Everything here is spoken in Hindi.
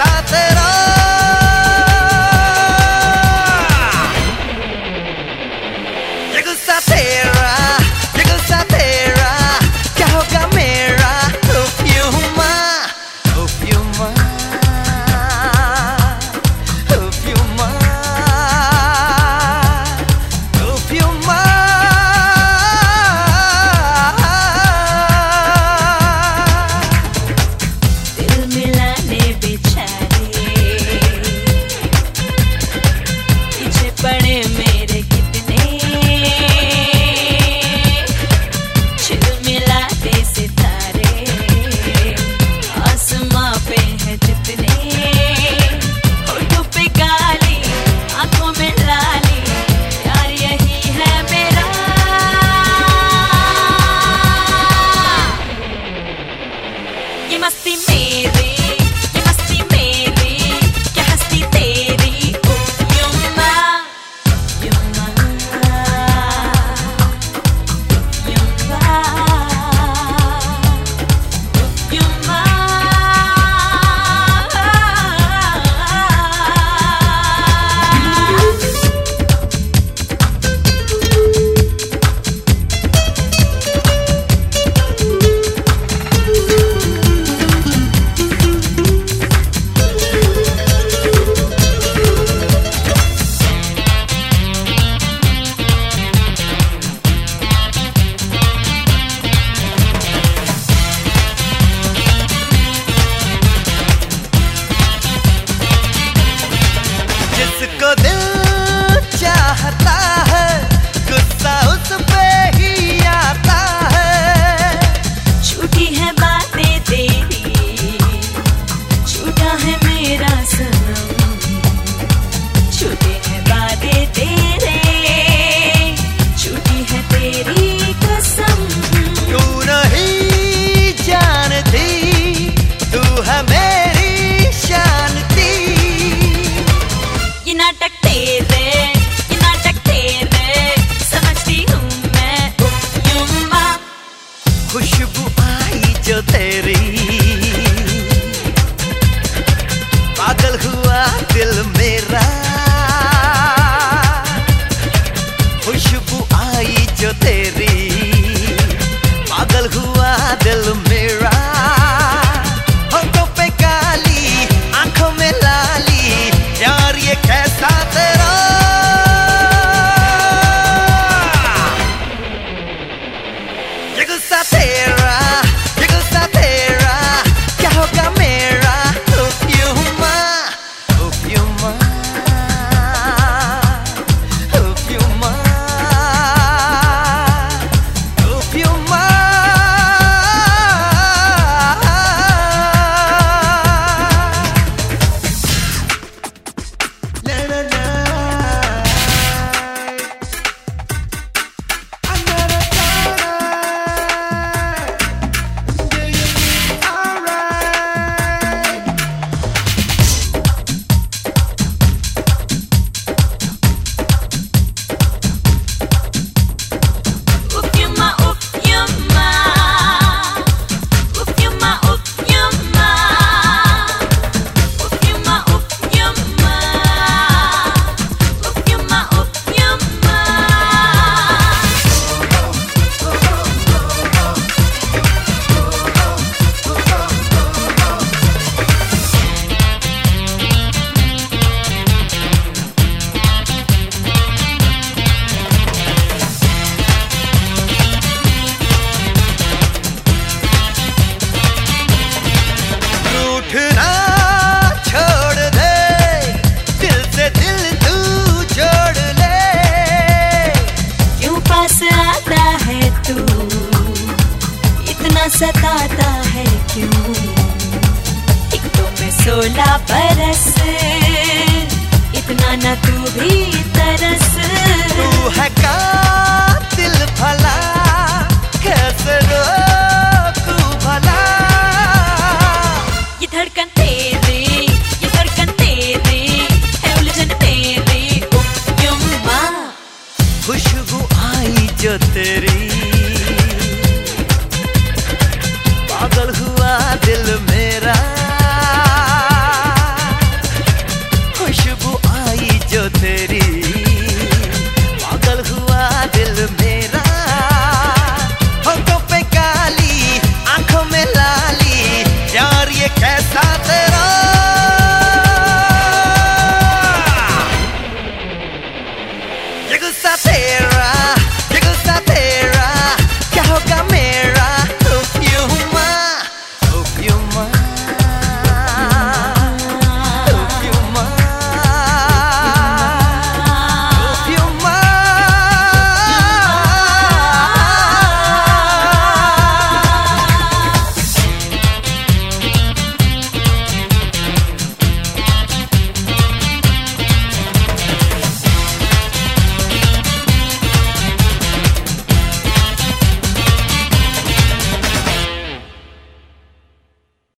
कैसा तेरा ये गुस्सा तेरा क्या होगा मेरा जिसको दिल चाहता है गुस्सा उस पे ही आता है। झूठी है बातें तेरी, झूठा है मेरा सनम। झूठी है बातें तेरे, झूठी है तेरी कसम। तू नहीं जानती, तू है मेरी शांति। ये नाटक तेरे समझती हूँ मैं उपयुमा। खुशबू आई जो तेरी, पागल हुआ दिल मेरा। खुशबू आई जो तेरी, पागल हुआ दिल मेरा। होठों पे काली, आंखों में लाली, यार ये कैसा तेरा ये गुस्सा तेरा क्या होगा मेरा उपयुमा। रूठना छोड़ दे, दिल से दिल तू जोड़ ले। क्यों पास आता है तू, इतना सताता है क्यों। एक तो मैं 16 बरस, इतना न तू भी तरस। तू है कातिल भला कैसे रो